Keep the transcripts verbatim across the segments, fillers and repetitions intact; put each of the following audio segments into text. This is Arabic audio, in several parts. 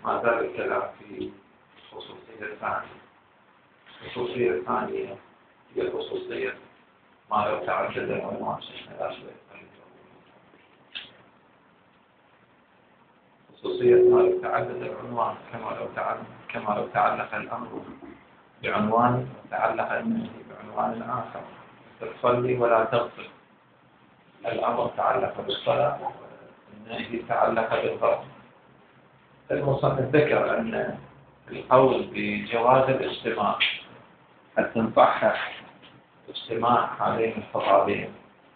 ما زال الكلام في الخصوصية الثانية. الخصوصية الثانية هي خصوصية ما لو تعدد العنوان. خصوصية ما لو تعدد العنوان كما لو تعلق كما لو تعلق الأمر بعنوان وتعلق النهي بعنوان آخر. تصلي ولا تغفل، الأمر تعلق بالصلاة والنهي تعلق بالغفل. المصنف ذكر أن القول بجواز الاجتماع حتى نصحح اجتماع هذين الخطابين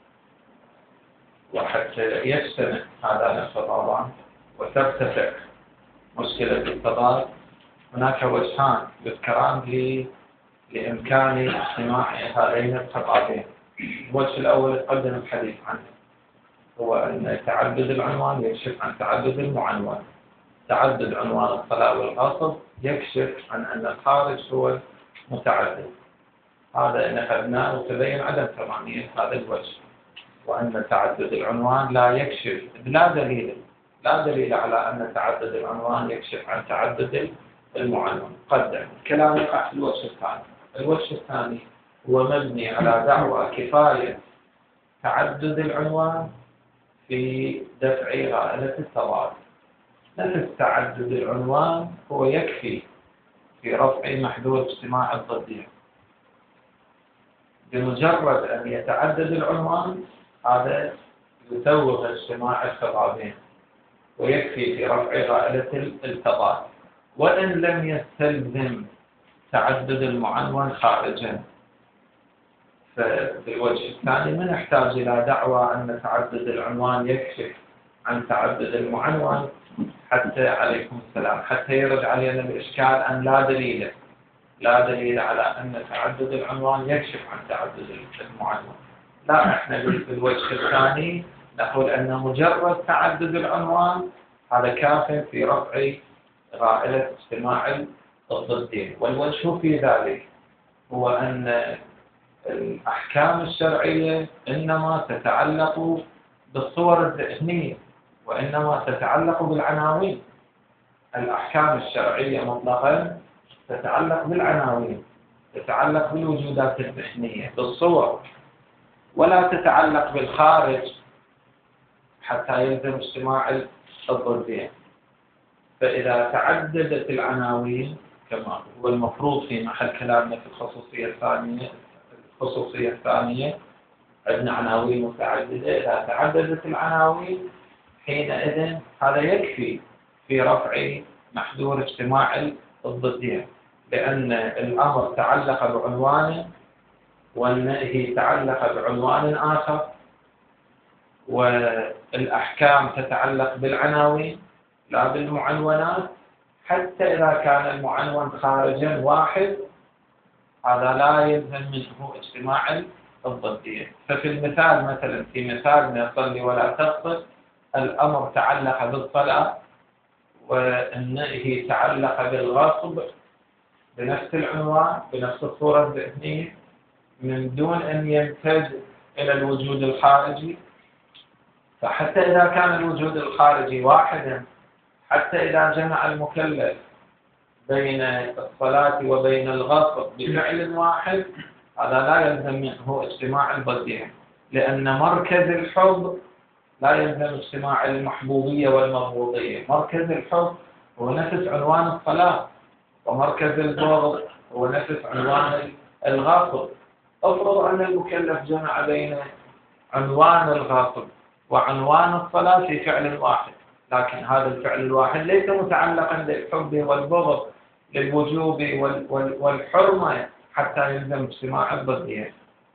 وحتى يجتمع هذان الخطابان وترتفع مشكلة التضاد. هناك وجهان يذكران لإمكان اجتماع هذين الخطابين. الوجه الأول يقدم الحديث عنه، هو أن تعدد العنوان يكشف عن تعدد المعنون. تعدد عنوان الطلاق والغصب يكشف عن أن الخارج هو متعدد. هذا إن أخذناه وتبين عدم تمامية هذا الوجه، وأن تعدد العنوان لا يكشف، لا دليل لا دليل على أن تعدد العنوان يكشف عن تعدد المعنون. قدم الكلام يقع في الوجه الثاني. الوجه الثاني هو مبني على دعوى كفاية تعدد العنوان في دفع غائلة التضاد. نفس تعدد العنوان هو يكفي في رفع محذور اجتماع الضدين. بمجرد أن يتعدد العنوان هذا يسوغ اجتماع الخطابين ويكفي في رفع غائلة التضاد، وإن لم يستلزم تعدد المعنون خارجا. ففي الوجه الثاني ما نحتاج إلى دعوى أن تعدد العنوان يكشف عن تعدد المعنون حتى عليكم السلام حتى يرد علينا الإشكال أن لا دليل لا دليل على أن تعدد العنوان يكشف عن تعدد المعنون. لا، احنا في الوجه الثاني نقول أن مجرد تعدد العنوان هذا كاف في رفع غائلة اجتماع الضدين. والوجه في ذلك هو أن الأحكام الشرعية إنما تتعلق بالصور الذهنية وإنما تتعلق بالعناوين. الأحكام الشرعية مطلقا تتعلق بالعناوين، تتعلق بالوجودات الذهنية بالصور، ولا تتعلق بالخارج حتى يلزم اجتماع الضدين. فإذا تعددت العناوين كما هو المفروض في محل كلامنا في الخصوصية الثانية الخصوصية الثانية عندنا عناوين متعددة، إذا تعددت العناوين حينئذ هذا يكفي في رفع محذور اجتماع الضدين، لأن الأمر تعلق بعنوان والنهي تعلق بعنوان آخر، والأحكام تتعلق بالعناوين لا بالمعنونات. حتى إذا كان المعنون خارجا واحد هذا لا يلزم منه اجتماع الضدين. ففي المثال مثلا في مثال صلي ولا تغفل الأمر تعلق بالصلاة والنهي تعلق بالغصب بنفس العنوان بنفس الصورة الذهنية من دون أن يمتد إلى الوجود الخارجي. فحتى إذا كان الوجود الخارجي واحدا، حتى إذا جمع المكلف بين الصلاة وبين الغصب بفعل واحد هذا لا يلزم منه اجتماع الضدين، لأن مركز الحب لا يلزم اجتماع المحبوبية والمبغوضية. مركز الحب هو نفس عنوان الصلاة، ومركز البغض هو نفس عنوان الغصب. افرض أن المكلف جمع بين عنوان الغصب وعنوان الصلاة في فعل واحد، لكن هذا الفعل الواحد ليس متعلقا بالحب والبغض للوجوب والحرمة حتى يلزم اجتماع الضدين.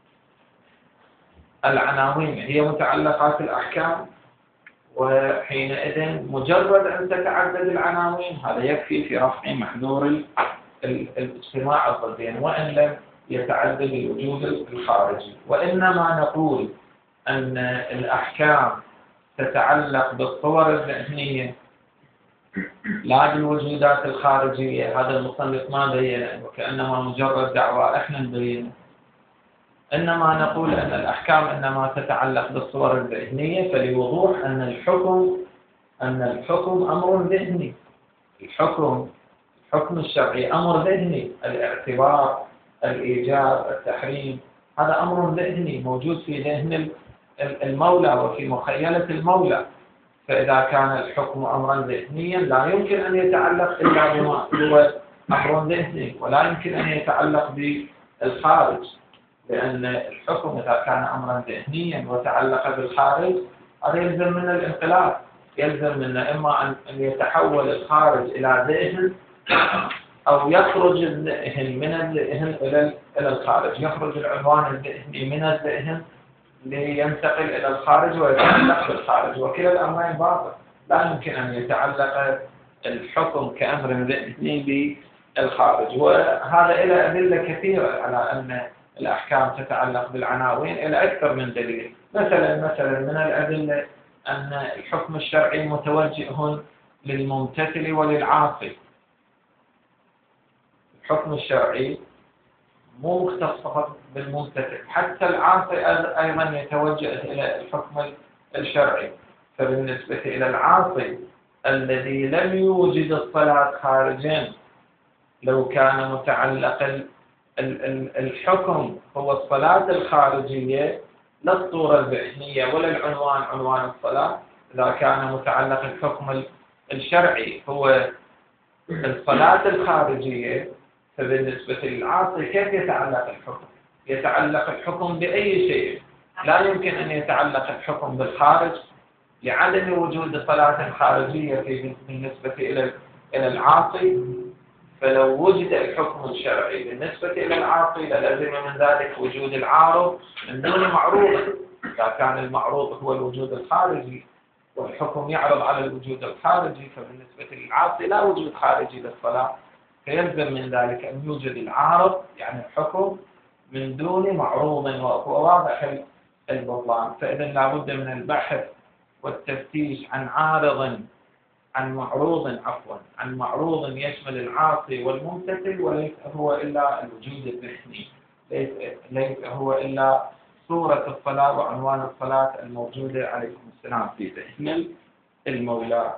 العناوين هي متعلقات الأحكام، وحينئذ مجرد أن تتعدد العناوين هذا يكفي في رفع محذور الاجتماع الضدين وإن لم يتعدد الوجود الخارجي. وإنما نقول أن الأحكام تتعلق بالصور الذهنية لا بالوجودات الخارجية. هذا المصنف ما بينه وكأنما مجرد دعوة احنا نبينه. إنما نقول أن الأحكام إنما تتعلق بالصور الذهنية، فلوضوح أن الحكم أن الحكم أمر ذهني الحكم الحكم الشرعي أمر ذهني، الاعتبار، الإيجاب، التحريم، هذا أمر ذهني موجود في ذهن المولى وفي مخيلة المولى. فإذا كان الحكم أمرا ذهنيا لا يمكن أن يتعلق إلا بما هو أمر ذهني، ولا يمكن أن يتعلق بالخارج، لأن الحكم إذا كان أمرا ذهنيا وتعلق بالخارج هذا يلزم من الانقلاب، يلزم من إما أن يتحول الخارج إلى ذهن أو يخرج الذهن من الذهن إلى الخارج، يخرج العنوان الذهني من الذهن لينتقل إلى الخارج ويتعلق بالخارج، وكلا الأمرين باطل. لا يمكن أن يتعلق الحكم كأمر ذهني بالخارج. وهذا إلى أدلة كثيرة على أن الأحكام تتعلق بالعناوين، إلى أكثر من دليل. مثلا مثلا من الأدلة أن الحكم الشرعي متوجه للممتثل وللعاصي. الحكم الشرعي مو مختص فقط بالممتثل، حتى العاصي أيضا يتوجه إلى الحكم الشرعي. فبالنسبة إلى العاصي الذي لم يوجد الصلاة خارجا، لو كان متعلق الحكم هو الصلاة الخارجية لا الصورة الذهنية ولا العنوان عنوان الصلاة، إذا كان متعلق الحكم الشرعي هو الصلاة الخارجية، فبالنسبة للعاصي كيف يتعلق الحكم؟ يتعلق الحكم بأي شيء. لا يمكن أن يتعلق الحكم بالخارج لعدم وجود صلاة خارجية بالنسبة إلى إلى العاصي. فلو وجد الحكم الشرعي بالنسبة إلى العاصي للزم من ذلك وجود العارض من دون معروض. إذا كان المعروض هو الوجود الخارجي والحكم يعرض على الوجود الخارجي، فبالنسبة للعاصي لا وجود خارجي للصلاة، فيلزم من ذلك أن يوجد العارض يعني الحكم من دون معروض، وهو واضح البطلان. فإذا لابد من البحث والتفتيش عن عارض عن معروض عفوا عن معروض يشمل العاصي والممتثل، وليس هو إلا الوجود الذهني، ليس, ليس هو إلا صورة الصلاة وعنوان الصلاة الموجودة عليكم السلام في ذهن المولى.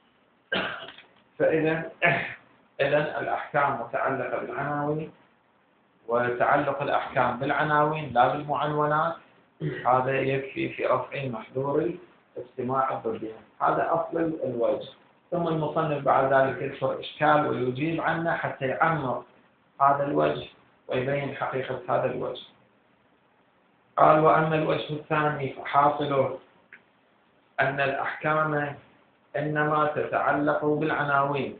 فإذا إذا الأحكام متعلقة بالعناوين، وتعلق الأحكام بالعناوين لا بالمعنونات هذا يكفي في رفع محذور الاجتماع الضدي. هذا أصل الوجه. ثم المصنف بعد ذلك يذكر إشكال ويجيب عنه حتى يعمق هذا الوجه ويبين حقيقة هذا الوجه. قال: وأما الوجه الثاني فحاصله أن الأحكام إنما تتعلق بالعناوين.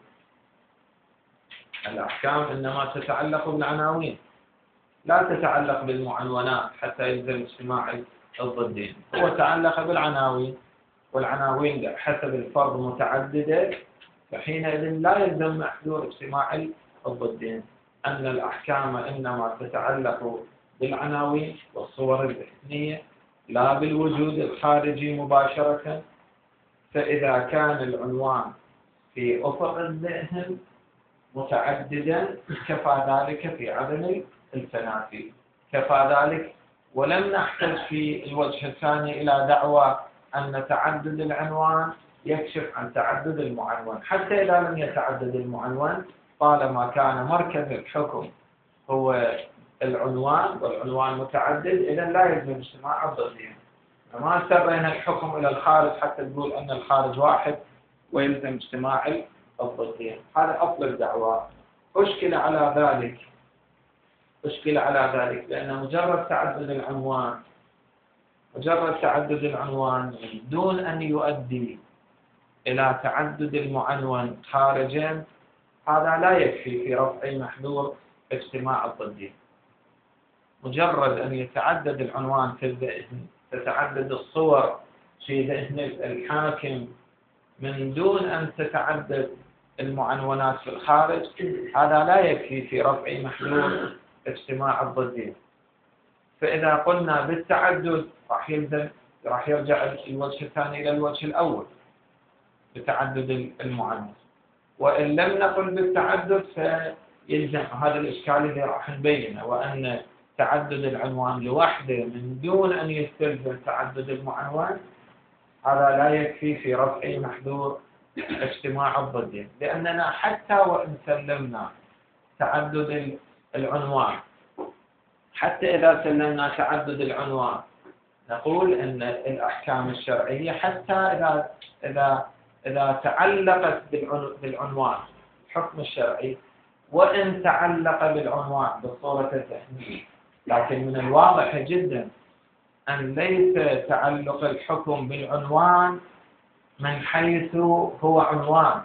الأحكام إنما تتعلق بالعناوين لا تتعلق بالمعنونات حتى يلزم اجتماع الضدين. هو تعلق بالعناوين، والعناوين حسب الفرض متعددة، فحينئذ لا يلزم محذور اجتماع الضدين. أن الأحكام إنما تتعلق بالعناوين والصور الذهنية لا بالوجود الخارجي مباشرة. فإذا كان العنوان في أفق الذهن متعددا كفى ذلك في عدم التنافي، كفى ذلك. ولم نحتج في الوجه الثاني إلى دعوى أن تعدد العنوان يكشف عن تعدد المعنون، حتى إذا لم يتعدد المعنون طالما كان مركز الحكم هو العنوان والعنوان متعدد، إذا لا يلزم اجتماع الضدين. ما سرينا الحكم إلى الخارج حتى تقول أن الخارج واحد ويلزم اجتماع الضدين. هذا أصل الدعوة. أشكل على ذلك أشكل على ذلك لأن مجرد تعدد العنوان مجرد تعدد العنوان دون أن يؤدي إلى تعدد المعنون خارجا هذا لا يكفي في رفع محذور اجتماع الضدين. مجرد أن يتعدد العنوان في الذهن، تتعدد الصور في ذهن الحاكم من دون أن تتعدد المعنونات في الخارج، هذا لا يكفي في رفع محذور اجتماع الضدين. فإذا قلنا بالتعدد راح يلزم راح يرجع الوجه الثاني إلى الوجه الأول بتعدد المعنون، وإن لم نقل بالتعدد فيلزم هذا الإشكال اللي راح نبينه، وأن تعدد العنوان لوحده من دون أن يستلزم تعدد المعنون هذا لا يكفي في رفع محذور اجتماع الضدين، لأننا حتى وإن سلمنا تعدد العنوان، حتى إذا سلمنا تعدد العنوان نقول أن الأحكام الشرعية حتى إذا إذا إذا تعلقت بالعنوان الحكم الشرعي، وإن تعلق بالعنوان بالصورة الذهنية، لكن من الواضح جدا أن ليس تعلق الحكم بالعنوان من حيث هو عنوان،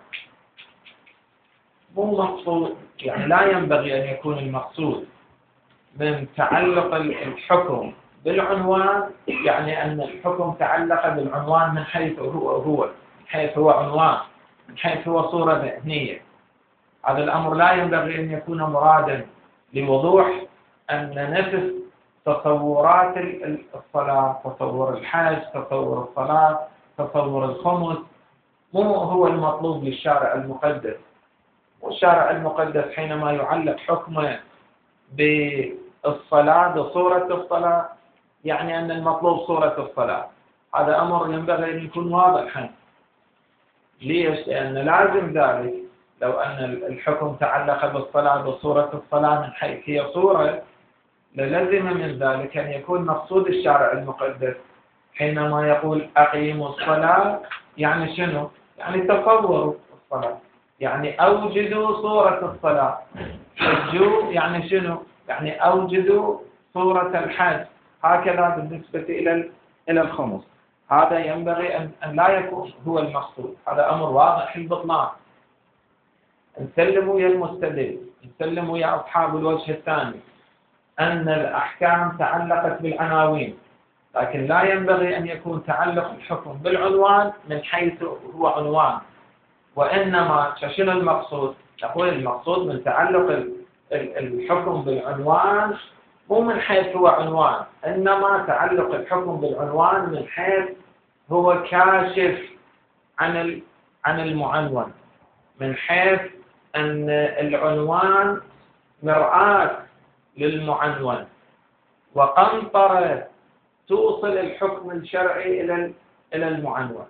مو مقصود، يعني لا ينبغي أن يكون المقصود من تعلق الحكم بالعنوان يعني أن الحكم تعلق بالعنوان من حيث هو هو من حيث هو عنوان، من حيث هو صورة ذهنية. هذا الأمر لا ينبغي أن يكون مرادا لوضوح أن نفس تصورات الصلاة، تصور الحج، تصور الصلاة، تصور الخمس، مو هو المطلوب للشارع المقدس. والشارع المقدس حينما يعلق حكمه بالصلاة بصورة الصلاة يعني أن المطلوب صورة الصلاة. هذا أمر ينبغي أن يكون واضحا. ليش؟ لأن لازم ذلك لو أن الحكم تعلق بالصلاة بصورة الصلاة من حيث هي صورة، للزم من ذلك أن يكون مقصود الشارع المقدس حينما يقول أقيموا الصلاة يعني شنو؟ يعني تصوروا الصلاة، يعني أوجدوا صورة الصلاة. حجوا يعني شنو؟ يعني أوجدوا صورة الحج. هكذا بالنسبة إلى إلى الخمس. هذا ينبغي أن لا يكون هو المقصود. هذا أمر واضح البطلان. نسلموا يا المستدل، نسلموا يا أصحاب الوجه الثاني أن الأحكام تعلقت بالعناوين، لكن لا ينبغي أن يكون تعلق الحكم بالعنوان من حيث هو عنوان، وإنما شنو المقصود؟ نقول المقصود من تعلق الحكم بالعنوان مو من حيث هو عنوان، إنما تعلق الحكم بالعنوان من حيث هو كاشف عن عن المعنون، من حيث أن العنوان مرآة للمعنون وقنطرة توصل الحكم الشرعي إلى إلى المعنون.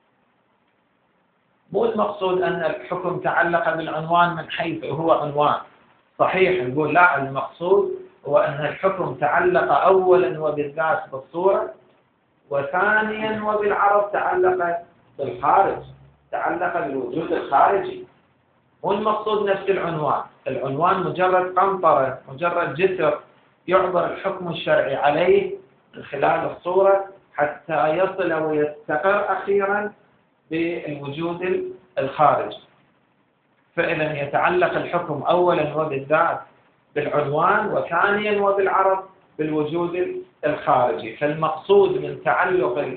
مو المقصود أن الحكم تعلق بالعنوان من حيث هو عنوان. صحيح نقول لا، المقصود هو أن الحكم تعلق أولا وبالذات بالصورة، وثانيا وبالعرض تعلق بالخارج، تعلق بالوجود الخارجي. مو المقصود نفس العنوان. العنوان مجرد قنطرة، مجرد جسر يعبر الحكم الشرعي عليه من خلال الصورة حتى يصل ويستقر أخيرا بالوجود الخارجي. فإذا يتعلق الحكم أولا وبالذات بالعنوان، وثانيا وبالعرض بالوجود الخارجي. فالمقصود من تعلق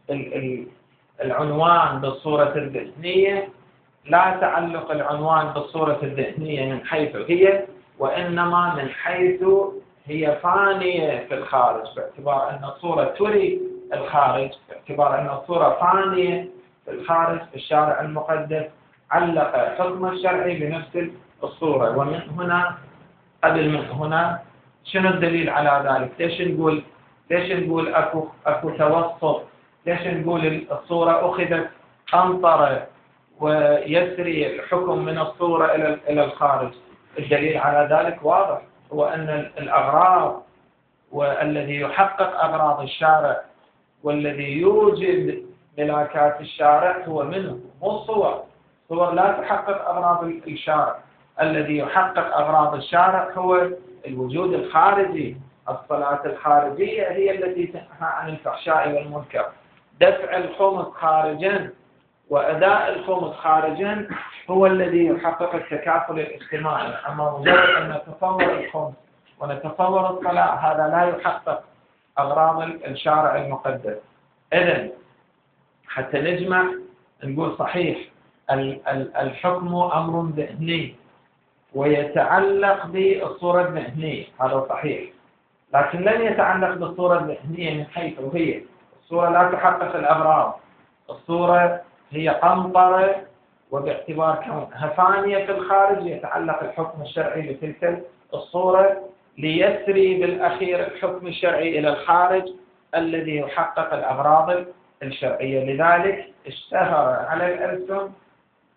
العنوان بالصورة الذهنية لا تعلق العنوان بالصورة الذهنية من حيث هي، وإنما من حيث هي فانية في الخارج، باعتبار أن الصورة تري الخارج، باعتبار أن الصورة فانية في الخارج. الشارع المقدس علق حكم الشرعي بنفس الصورة. ومن هنا قبل من هنا شنو الدليل على ذلك؟ ليش نقول ليش نقول أكو أكو توسط؟ ليش نقول الصورة أخذت قنطرة ويسري الحكم من الصورة إلى إلى الخارج؟ الدليل على ذلك واضح، هو أن الأغراض والذي يحقق أغراض الشارع والذي يوجد ملاكات الشارع هو منه، مو الصور. الصور لا تحقق أغراض الشارع. الذي يحقق أغراض الشارع هو الوجود الخارجي. الصلاة الخارجية هي التي تنهى عن الفحشاء والمنكر. دفع الخمس خارجا وأداء الخمس خارجا هو الذي يحقق التكافل الاجتماعي. أما مجرد أن نتصور الخمس ونتصور الصلاة هذا لا يحقق أغراض الشارع المقدس. إذن حتى نجمع نقول صحيح الحكم أمر ذهني ويتعلق بالصورة الذهنية، هذا صحيح، لكن لن يتعلق بالصورة الذهنية من حيث هي. الصورة لا تحقق الأغراض. الصورة هي قنطرة، وباعتبار كونها فانية في الخارج يتعلق الحكم الشرعي بتلك الصورة ليسري بالأخير الحكم الشرعي إلى الخارج الذي يحقق الأغراض الشرعية. لذلك اشتهر على الألسن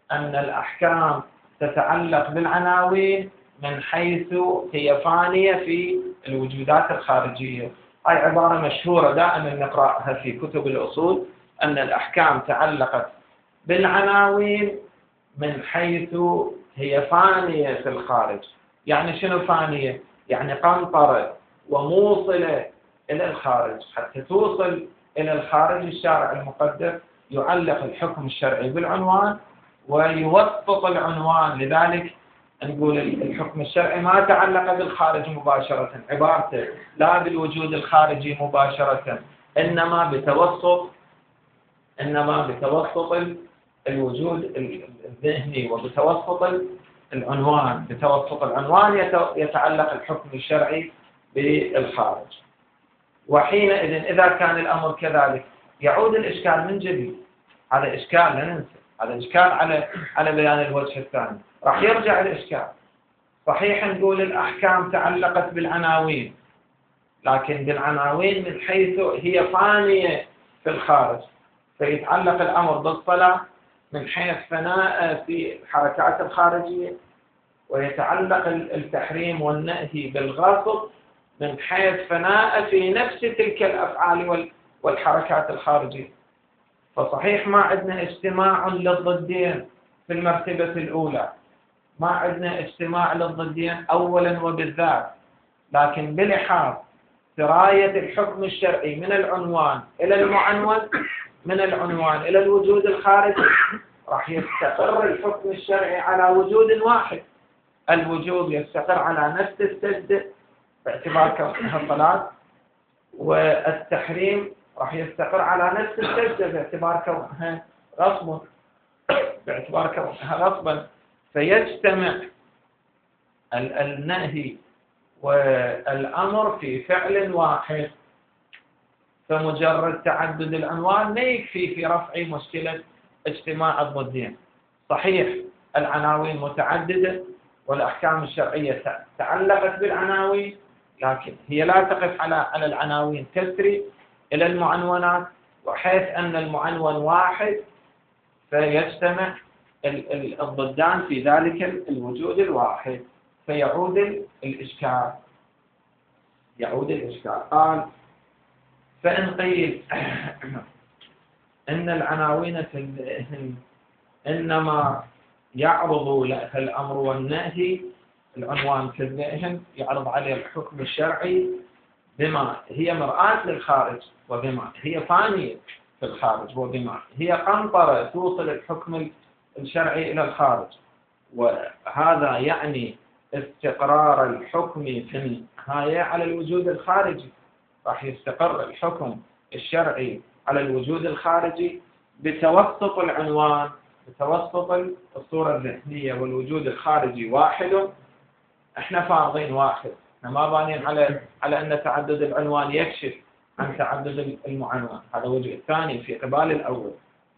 أن الأحكام تتعلق بالعناوين من حيث هي فانية في الوجودات الخارجية. هاي عبارة مشهورة دائما نقرأها في كتب الأصول، أن الأحكام تعلقت بالعناوين من حيث هي فانية في الخارج. يعني شنو فانية؟ يعني قنطرة وموصلة إلى الخارج. حتى توصل إلى الخارج الشارع المقدس يعلق الحكم الشرعي بالعنوان ويوسط العنوان. لذلك نقول الحكم الشرعي ما تعلق بالخارج مباشرة، عبارته لا بالوجود الخارجي مباشرة، إنما بتوسط إنما بتوسط الوجود الذهني وبتوسط العنوان. بتوسط العنوان يتعلق الحكم الشرعي بالخارج. وحينئذ إذا كان الأمر كذلك يعود الإشكال من جديد. هذا إشكال لا ننسى، هذا إشكال على على بيان الوجه الثاني. راح يرجع الإشكال. صحيح نقول الأحكام تعلقت بالعناوين، لكن بالعناوين من حيث هي فانية في الخارج، فيتعلق الأمر بالصلاة من حيث فناء في الحركات الخارجية، ويتعلق التحريم والنهي بالغصب من حيث فناء في نفس تلك الأفعال والحركات الخارجية. فصحيح ما عندنا اجتماع للضدين في المرتبة الأولى، ما عندنا اجتماع للضدين أولا وبالذات، لكن بلحاظ سراية الحكم الشرعي من العنوان إلى المعنون، من العنوان إلى الوجود الخارجي، راح يستقر الحكم الشرعي على وجود واحد. الوجوب يستقر على نفس السجدة باعتبار كونها الصلاة، والتحريم راح يستقر على نفس السجدة باعتبار كونها غصب باعتبار كونها غصبا. فيجتمع النهي والأمر في فعل واحد. فمجرد تعدد العنوان ما يكفي في رفع مشكلة اجتماع الضدين. صحيح العناوين متعددة والأحكام الشرعية تعلقت بالعناوين، لكن هي لا تقف على على العناوين، تسري إلى المعنونات، وحيث أن المعنون واحد فيجتمع الضدان في ذلك الوجود الواحد، فيعود الإشكال يعود الإشكال. قال: فإن قيل إن العناوين في الذهن إنما يعرض لها الأمر والنهي، العنوان في الذهن يعرض عليه الحكم الشرعي بما هي مرآة للخارج، وبما هي فانية في الخارج، وبما هي قنطرة توصل الحكم الشرعي إلى الخارج. وهذا يعني استقرار الحكم في النهاية على الوجود الخارجي. راح يستقر الحكم الشرعي على الوجود الخارجي بتوسط العنوان، بتوسط الصورة الذهنية، والوجود الخارجي واحد. احنا فارضين واحد، احنا ما بانين على على ان تعدد العنوان يكشف عن تعدد المعنون. هذا وجه الثاني في قبال الأول.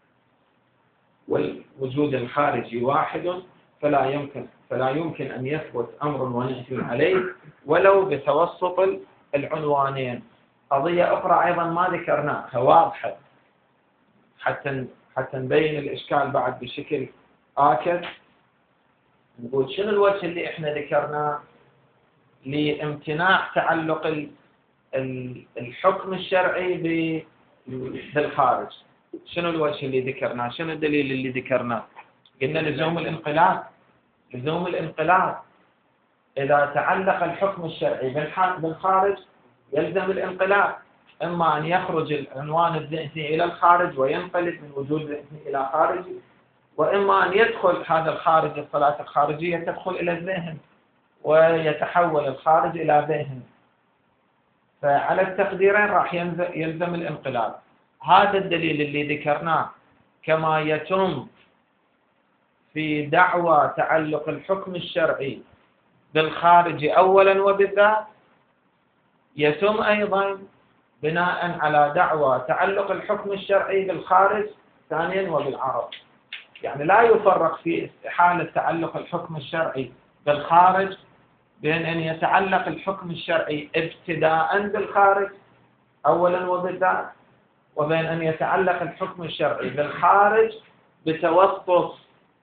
والوجود الخارجي واحد، فلا يمكن فلا يمكن أن يثبت أمر ونهي عليه ولو بتوسط العنوانين. قضية أخرى أيضا ما ذكرناها واضحة حتى حتى نبين الإشكال بعد بشكل آكد. نقول شنو الوجه اللي احنا ذكرناه لامتناع تعلق الحكم الشرعي بالخارج؟ شنو الوجه اللي ذكرناه؟ شنو الدليل اللي ذكرناه؟ قلنا لزوم الانقلاب. لزوم الانقلاب إذا تعلق الحكم الشرعي بالخارج يلزم الانقلاب، إما أن يخرج العنوان الذهني إلى الخارج وينقلب من وجود ذهني إلى خارجي، وإما أن يدخل هذا الخارج، الصلاة الخارجية تدخل إلى الذهن ويتحول الخارج إلى ذهن. فعلى التقديرين راح يلزم الانقلاب. هذا الدليل اللي ذكرناه كما يتم في دعوى تعلق الحكم الشرعي بالخارج أولا وبالذات، يتم أيضا بناء على دعوى تعلق الحكم الشرعي بالخارج ثانيا وبالعرض. يعني لا يفرق في حالة تعلق الحكم الشرعي بالخارج بين أن يتعلق الحكم الشرعي ابتداء بالخارج أولا وبالذات، وبين أن يتعلق الحكم الشرعي بالخارج بتوسط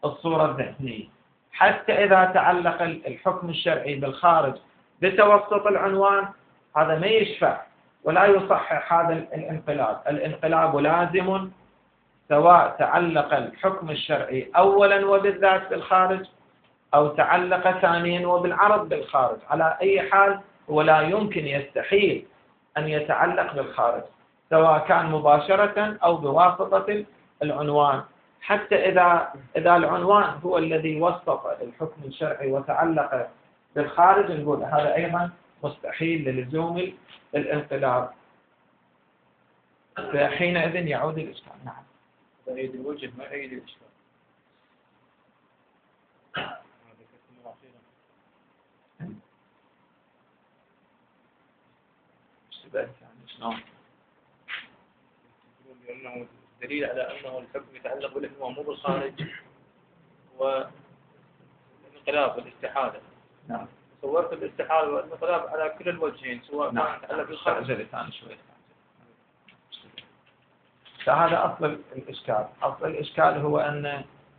الصورة الذهنية، حتى إذا تعلق الحكم الشرعي بالخارج بتوسط العنوان هذا ما يشفع ولا يصحح هذا الانقلاب. الانقلاب لازم سواء تعلق الحكم الشرعي أولا وبالذات بالخارج أو تعلق ثانيا وبالعرض بالخارج. على أي حال هو لا يمكن يستحيل أن يتعلق بالخارج سواء كان مباشرة أو بواسطة العنوان، حتى إذا إذا العنوان هو الذي وسط الحكم الشرعي وتعلق بالخارج نقول هذا أيضا مستحيل للزوم الانقلاب، فحينئذ يعود الإشكال. نعم. تأييد الوجه ما أيد الإشكال. شلون؟ لأنه دليل على أنه الحكم يتعلق بالعنوان مو بالخارج والانقلاب والاستحالة. نعم. صورت الاستحالة والانقلاب على كل الوجهين سواء نعم. كان يتعلق بالخارج. ثاني شوي. فهذا أصل الإشكال. أصل الإشكال هو أن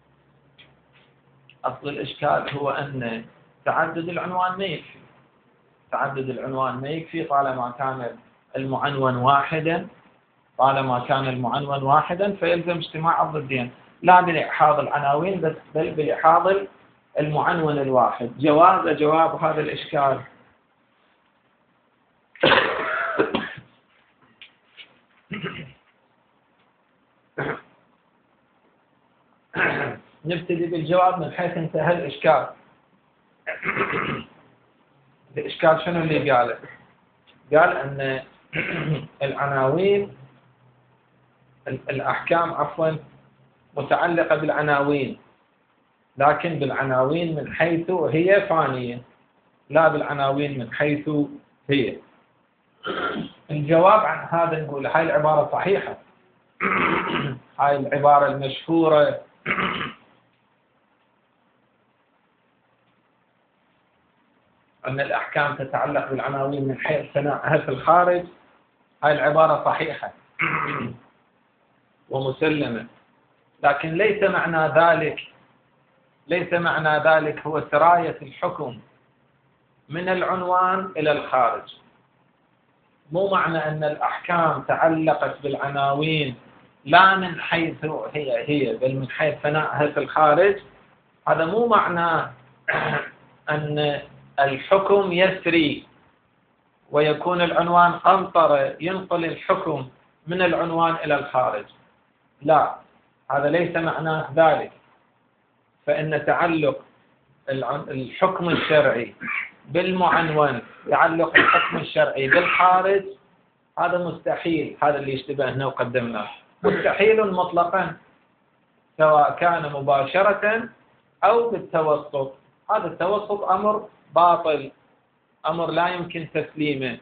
أصل الإشكال هو أن تعدد العنوان ما يكفي. تعدد العنوان ما يكفي طالما كان المعنون واحدا طالما كان المعنون واحدا فيلزم اجتماع الضدين، لا بلحاظ العناوين بس بل بلحاظ المعنون الواحد. جواز جواب هذا الإشكال نبتدي بالجواب من حيث انتهى الإشكال. الإشكال شنو اللي قاله؟ قال أن العناوين الأحكام عفوا متعلقة بالعناوين، لكن بالعناوين من حيث هي فانية لا بالعناوين من حيث هي. الجواب عن هذا نقول هاي العبارة صحيحة، هاي العبارة المشهورة أن الأحكام تتعلق بالعناوين من حيث ثنائها في الخارج، هاي العبارة صحيحة ومسلمة، لكن ليس معنى ذلك ليس معنى ذلك هو سراية الحكم من العنوان إلى الخارج. مو معنى أن الأحكام تعلقت بالعناوين لا من حيث هي هي بل من حيث ثنائها في الخارج، هذا مو معنى أن الحكم يسري ويكون العنوان قنطرة ينقل الحكم من العنوان إلى الخارج، لا، هذا ليس معناه ذلك. فإن تعلق الحكم الشرعي بالمعنون تعلق الحكم الشرعي بالخارج هذا مستحيل، هذا اللي اشتبهنا وقدمناه مستحيل مطلقا سواء كان مباشرة أو بالتوسط. هذا التوسط أمر باطل، أمر لا يمكن تسليمه.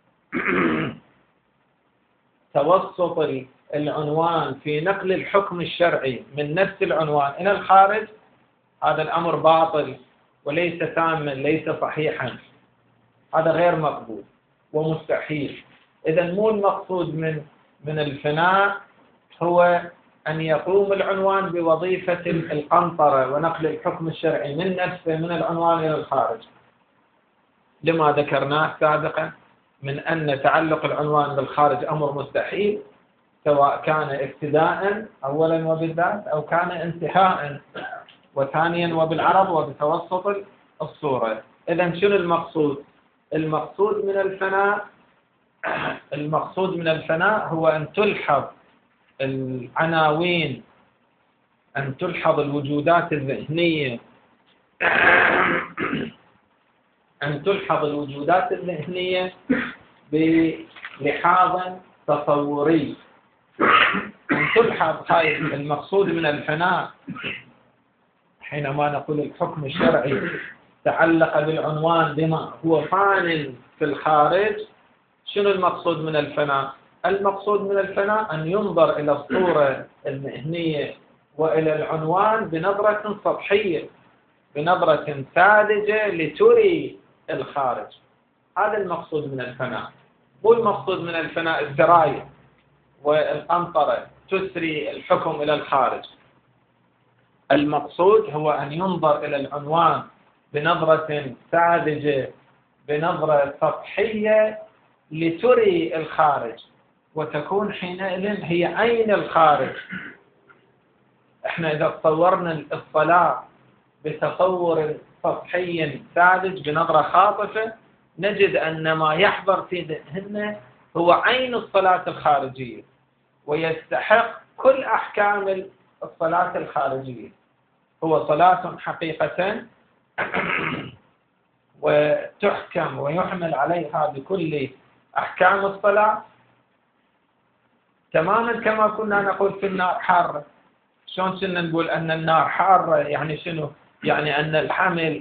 توسط العنوان في نقل الحكم الشرعي من نفس العنوان إلى الخارج هذا الأمر باطل وليس تاما ليس صحيحا، هذا غير مقبول ومستحيل. إذا مو المقصود من من الفناء هو أن يقوم العنوان بوظيفة القنطرة ونقل الحكم الشرعي من نفسه من العنوان إلى الخارج، لما ذكرناه سابقا من أن تعلق العنوان بالخارج أمر مستحيل سواء كان ابتداء أولا وبالذات أو كان انتهاء وثانيا وبالعرض وبتوسط الصورة. إذا شنو المقصود؟ المقصود من الفناء المقصود من الفناء هو أن تلحظ العناوين، أن تلحظ الوجودات الذهنية أن تلحظ الوجودات الذهنية بلحاظ تصوري، أن تلحظ هاي المقصود من الفناء. حينما نقول الحكم الشرعي تعلق بالعنوان بما هو فان في الخارج، شنو المقصود من الفناء؟ المقصود من الفناء أن ينظر إلى الصورة الذهنية وإلى العنوان بنظرة سطحية، بنظرة ساذجة لتري الخارج. هذا المقصود من الفناء. مو المقصود من الفناء السراية والقنطرة تسري الحكم إلى الخارج. المقصود هو أن ينظر إلى العنوان بنظرة ساذجة، بنظرة سطحية لتري الخارج، وتكون حينئذ هي عين الخارج. احنا إذا تصورنا الصلاة بتصور سطحي ساذج بنظرة خاطفة، نجد أن ما يحضر في ذهننا هو عين الصلاة الخارجية، ويستحق كل أحكام الصلاة الخارجية. هو صلاة حقيقة وتحكم ويحمل عليها بكل أحكام الصلاة، تماما كما كنا نقول في النار حارة. شلون كنا نقول أن النار حارة؟ يعني شنو؟ يعني أن الحمل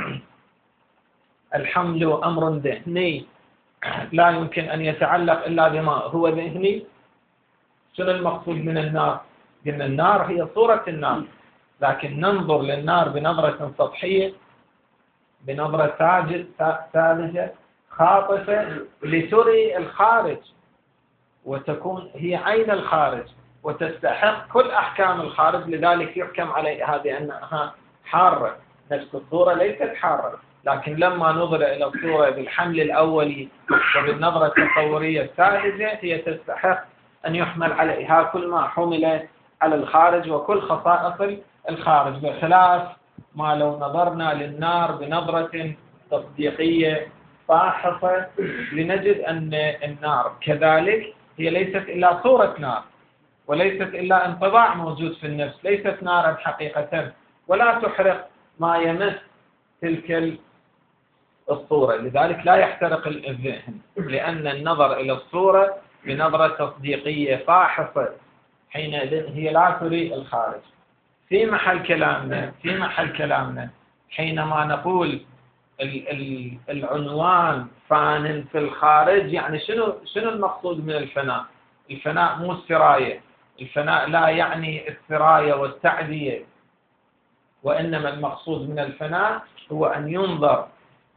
الحمل أمر ذهني لا يمكن أن يتعلق إلا بما هو ذهني. شنو المقصود من النار؟ قلنا النار هي صورة النار، لكن ننظر للنار بنظرة سطحية، بنظرة ساذجة خاطفة لتري الخارج، وتكون هي عين الخارج وتستحق كل أحكام الخارج. لذلك يحكم عليها بأنها حارة. نفس الصورة ليست حارة، لكن لما نظر إلى الصورة بالحمل الأولي وبالنظرة التصورية الساذجة هي تستحق أن يحمل عليها كل ما حمل على الخارج وكل خصائص الخارج، بخلاف ما لو نظرنا للنار بنظرة تصديقية فاحصة لنجد أن النار كذلك هي ليست إلا صورة نار، وليست إلا انطباع موجود في النفس، ليست نارا حقيقة، ولا تحرق ما يمس تلك الصورة. لذلك لا يحترق الذهن، لأن النظر إلى الصورة بنظرة تصديقية فاحصة حينئذ هي لا تري الخارج. في محل كلامنا في محل كلامنا حينما نقول ال ال العنوان فان في الخارج، يعني شنو شنو المقصود من الفناء؟ الفناء مو السراية، الفناء لا يعني السراية والتعدية، وإنما المقصود من الفناء هو أن ينظر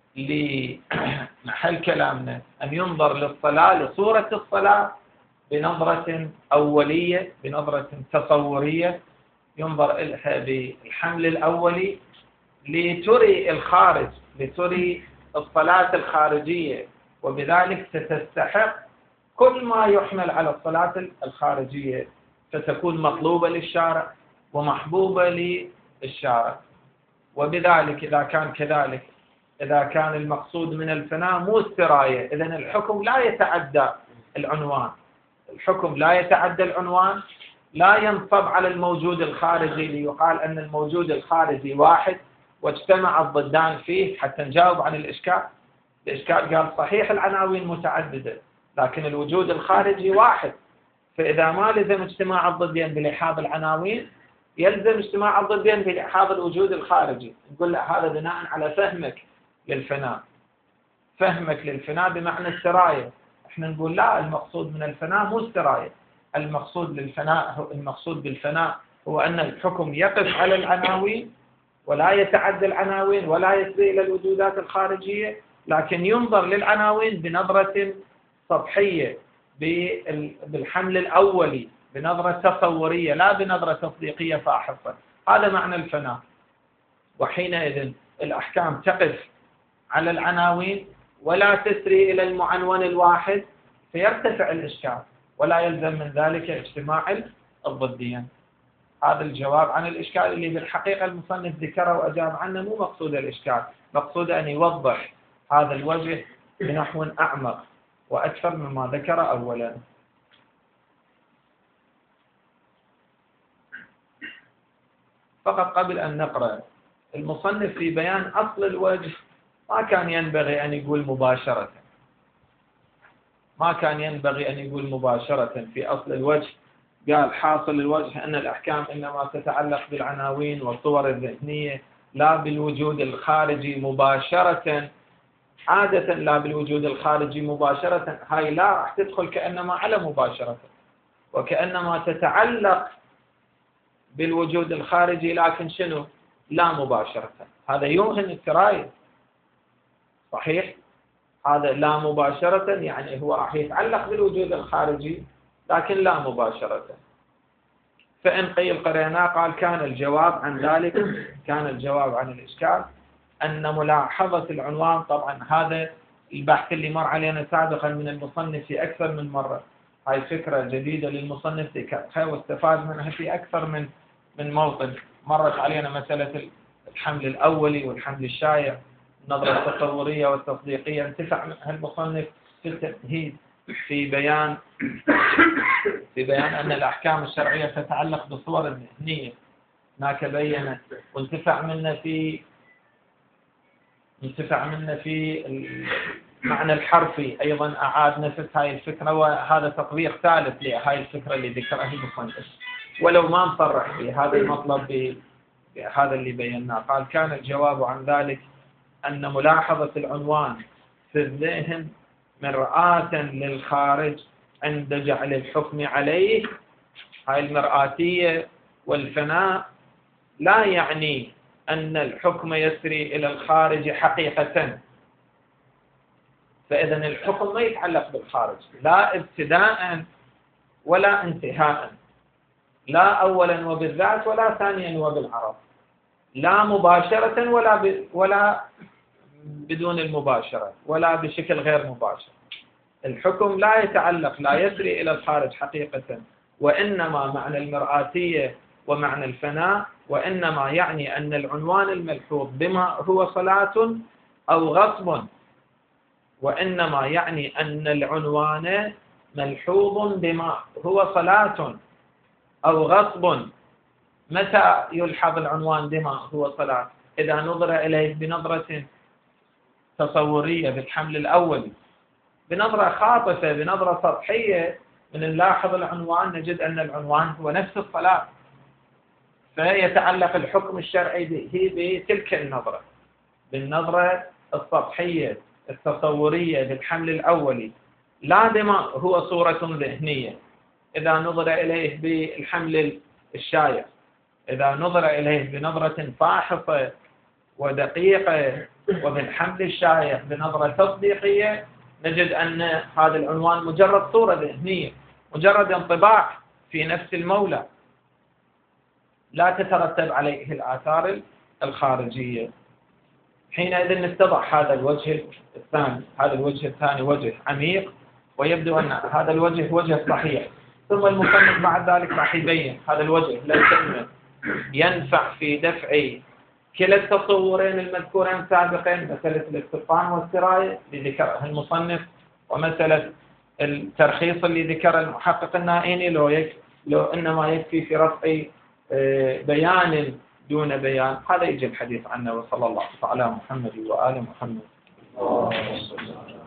لمحل كلامنا أن ينظر للصلاة، لصورة الصلاة بنظرة أولية، بنظرة تصورية، ينظر إلها بالحمل الأولي لتري الخارج، لتري الصلاة الخارجية، وبذلك ستستحق كل ما يحمل على الصلاة الخارجية، فتكون مطلوبة للشارع ومحبوبة للشارع. وبذلك إذا كان كذلك، إذا كان المقصود من الفناء مو السراية، إذن الحكم لا يتعدى العنوان، الحكم لا يتعدى العنوان، لا ينصب على الموجود الخارجي ليقال أن الموجود الخارجي واحد واجتمع الضدان فيه. حتى نجاوب عن الإشكال، الإشكال قال صحيح العناوين متعددة لكن الوجود الخارجي واحد، فإذا ما لزم اجتماع الضدين بلحاظ العناوين يلزم اجتماع الضدين بلحاظ الوجود الخارجي. نقول لا، هذا بناء على فهمك للفناء، فهمك للفناء بمعنى السراية. احنا نقول لا، المقصود من الفناء مو السراية، المقصود للفناء المقصود بالفناء هو أن الحكم يقف على العناوين ولا يتعدى العناوين ولا يسري إلى الوجودات الخارجية، لكن ينظر للعناوين بنظرة سطحية بالحمل الأولي، بنظرة تصورية لا بنظرة تصديقية فاحصة. هذا معنى الفناء. وحينئذ الأحكام تقف على العناوين ولا تسري إلى المعنون الواحد، فيرتفع الإشكال ولا يلزم من ذلك اجتماع الضدين. هذا الجواب عن الإشكال اللي بالحقيقة المصنف ذكره وأجاب عنه. مو مقصود الإشكال، مقصود أن يوضح هذا الوجه بنحو أعمق وأكثر مما ذكر أولا. فقط قبل أن نقرأ، المصنف في بيان أصل الوجه ما كان ينبغي أن يقول مباشرة، ما كان ينبغي أن يقول مباشرة في أصل الوجه. قال حاصل الوجه أن الأحكام إنما تتعلق بالعناوين والصور الذهنية لا بالوجود الخارجي مباشرة. عادة لا بالوجود الخارجي مباشرة، هاي لا راح تدخل كأنما على مباشرة، وكأنما تتعلق بالوجود الخارجي لكن شنو؟ لا مباشرة. هذا يوهن السراية. صحيح، هذا لا مباشرة يعني هو راح يتعلق بالوجود الخارجي لكن لا مباشرة. فإن قيل قريناه قال كان الجواب عن ذلك كان الجواب عن الإشكال أن ملاحظة العنوان، طبعا هذا البحث اللي مر علينا سابقا من المصنف في أكثر من مرة، هاي فكرة جديدة للمصنف ذكرها واستفاد منها في أكثر من من موطن. مرت علينا مسألة الحمل الأولي والحمل الشائع، النظرة التصورية والتصديقية، انتفع منها المصنف في التمهيد في بيان في بيان أن الأحكام الشرعية تتعلق بالصور الذهنية، هناك بينت، وانتفع منا في انتفع منا في المعنى الحرفي أيضا، أعاد نفس هاي الفكرة، وهذا تطبيق ثالث لهاي الفكرة اللي ذكرها المصنف، ولو ما نصرح في هذا المطلب بهذا اللي بيناه. قال كان الجواب عن ذلك أن ملاحظة العنوان في الذهن مرآة للخارج عند جعل الحكم عليه، هاي المرآتية والفناء لا يعني أن الحكم يسري إلى الخارج حقيقة، فإذا الحكم ما يتعلق بالخارج لا ابتداء ولا انتهاء، لا أولا وبالذات ولا ثانيا وبالعرض، لا مباشرة ولا ب... ولا بدون المباشرة ولا بشكل غير مباشر. الحكم لا يتعلق لا يسري إلى الخارج حقيقة، وإنما معنى المرآتية ومعنى الفناء وإنما يعني أن العنوان الملحوظ بما هو صلاة أو غصب، وإنما يعني أن العنوان ملحوظ بما هو صلاة أو غصب. متى يلحظ العنوان بما هو صلاة؟ إذا نظر إليه بنظرة تصورية بالحمل الأولي، بنظرة خاطفة بنظرة سطحية، من نلاحظ العنوان نجد أن العنوان هو نفس الصلاة، فيتعلق الحكم الشرعي به بتلك النظرة، بالنظرة السطحية التصورية بالحمل الأولي، لا بما هو صورة ذهنية. إذا نظر إليه بالحمل الشائع، إذا نظر إليه بنظرة فاحصة ودقيقة وبالحمل الشائع بنظرة تصديقية، نجد أن هذا العنوان مجرد صورة ذهنية، مجرد انطباع في نفس المولى، لا تترتب عليه الآثار الخارجية. حينئذ نتضح هذا الوجه الثاني، هذا الوجه الثاني وجه عميق، ويبدو أن هذا الوجه وجه صحيح. ثم المصنف بعد ذلك راح يبين هذا الوجه ليس ينفع في دفع كلا التصورين المذكورين سابقا، مسألة الاستبطان والسراية اللي ذكرها المصنف، ومسألة الترخيص اللي ذكر المحقق النائيني، لو يك لو إنما يكفي في رفع بيان دون بيان. هذا يجي الحديث عنه، وصلى الله على محمد وآل محمد.